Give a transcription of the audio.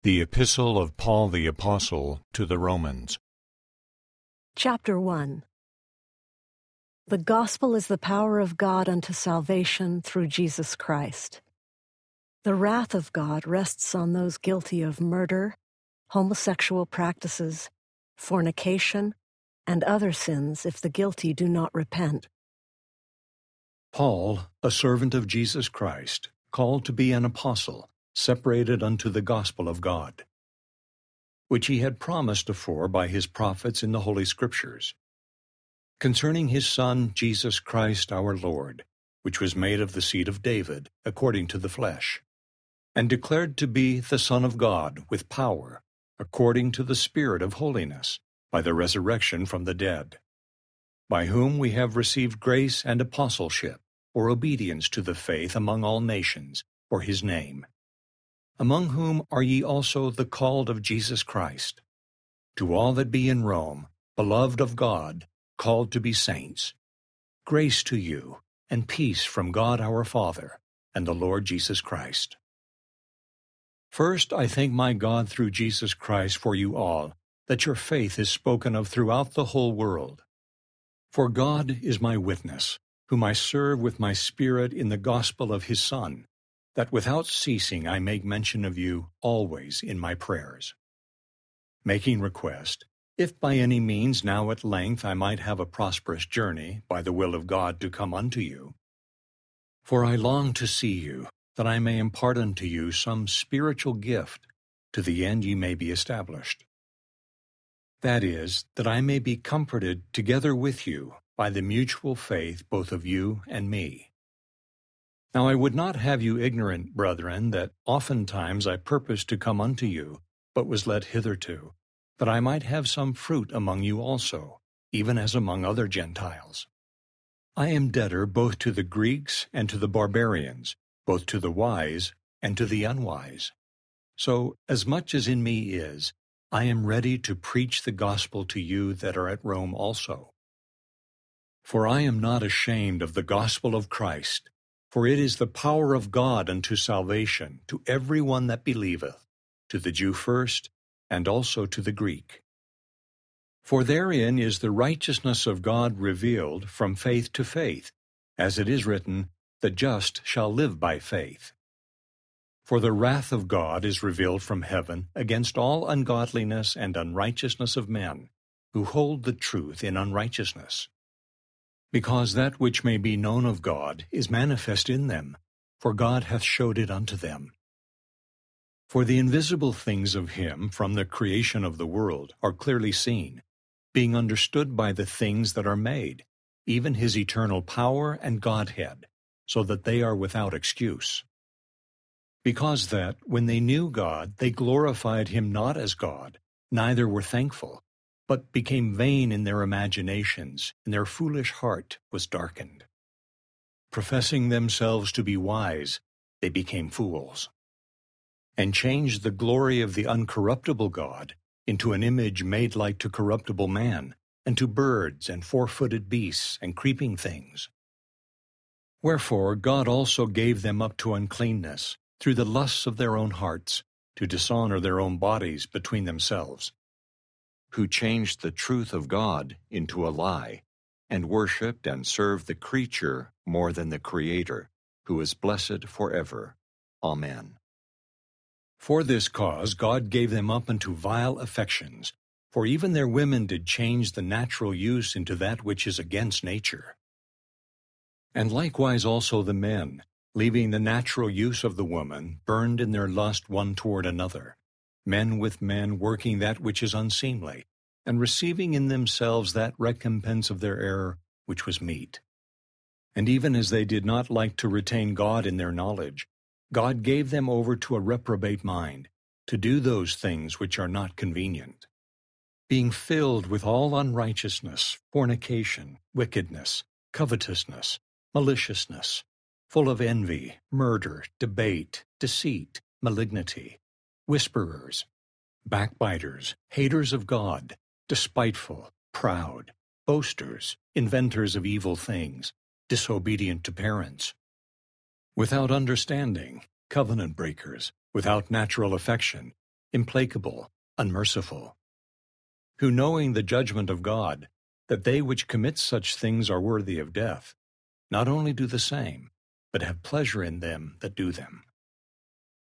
The Epistle of Paul the Apostle to the Romans. Chapter 1. The gospel is the power of God unto salvation through Jesus Christ. The wrath of God rests on those guilty of murder, homosexual practices, fornication, and other sins if the guilty do not repent. Paul, a servant of Jesus Christ, called to be an apostle, separated unto the gospel of God, which he had promised afore by his prophets in the Holy Scriptures, concerning his Son Jesus Christ our Lord, which was made of the seed of David, according to the flesh, and declared to be the Son of God with power, according to the Spirit of holiness, by the resurrection from the dead, by whom we have received grace and apostleship, or obedience to the faith among all nations, for his name, among whom are ye also the called of Jesus Christ. To all that be in Rome, beloved of God, called to be saints, grace to you, and peace from God our Father, and the Lord Jesus Christ. First, I thank my God through Jesus Christ for you all, that your faith is spoken of throughout the whole world. For God is my witness, whom I serve with my spirit in the gospel of his Son, that without ceasing I make mention of you always in my prayers, making request, if by any means now at length I might have a prosperous journey by the will of God to come unto you. For I long to see you, that I may impart unto you some spiritual gift, to the end ye may be established. That is, that I may be comforted together with you by the mutual faith both of you and me. Now I would not have you ignorant, brethren, that oftentimes I purposed to come unto you, but was let hitherto, that I might have some fruit among you also, even as among other Gentiles. I am debtor both to the Greeks and to the barbarians, both to the wise and to the unwise. So, as much as in me is, I am ready to preach the gospel to you that are at Rome also. For I am not ashamed of the gospel of Christ, for it is the power of God unto salvation to every one that believeth, to the Jew first, and also to the Greek. For therein is the righteousness of God revealed from faith to faith, as it is written, the just shall live by faith. For the wrath of God is revealed from heaven against all ungodliness and unrighteousness of men, who hold the truth in unrighteousness. Because that which may be known of God is manifest in them, for God hath showed it unto them. For the invisible things of him from the creation of the world are clearly seen, being understood by the things that are made, even his eternal power and Godhead, so that they are without excuse. Because that, when they knew God, they glorified him not as God, neither were thankful, but became vain in their imaginations, and their foolish heart was darkened. Professing themselves to be wise, they became fools, and changed the glory of the uncorruptible God into an image made like to corruptible man, and to birds and four-footed beasts and creeping things. Wherefore God also gave them up to uncleanness, through the lusts of their own hearts, to dishonor their own bodies between themselves, who changed the truth of God into a lie, and worshipped and served the creature more than the Creator, who is blessed forever. Amen. For this cause God gave them up unto vile affections, for even their women did change the natural use into that which is against nature. And likewise also the men, leaving the natural use of the woman, burned in their lust one toward another, men with men working that which is unseemly, and receiving in themselves that recompense of their error which was meet. And even as they did not like to retain God in their knowledge, God gave them over to a reprobate mind, to do those things which are not convenient, being filled with all unrighteousness, fornication, wickedness, covetousness, maliciousness, full of envy, murder, debate, deceit, malignity, whisperers, backbiters, haters of God, despiteful, proud, boasters, inventors of evil things, disobedient to parents, without understanding, covenant breakers, without natural affection, implacable, unmerciful, who knowing the judgment of God, that they which commit such things are worthy of death, not only do the same, but have pleasure in them that do them.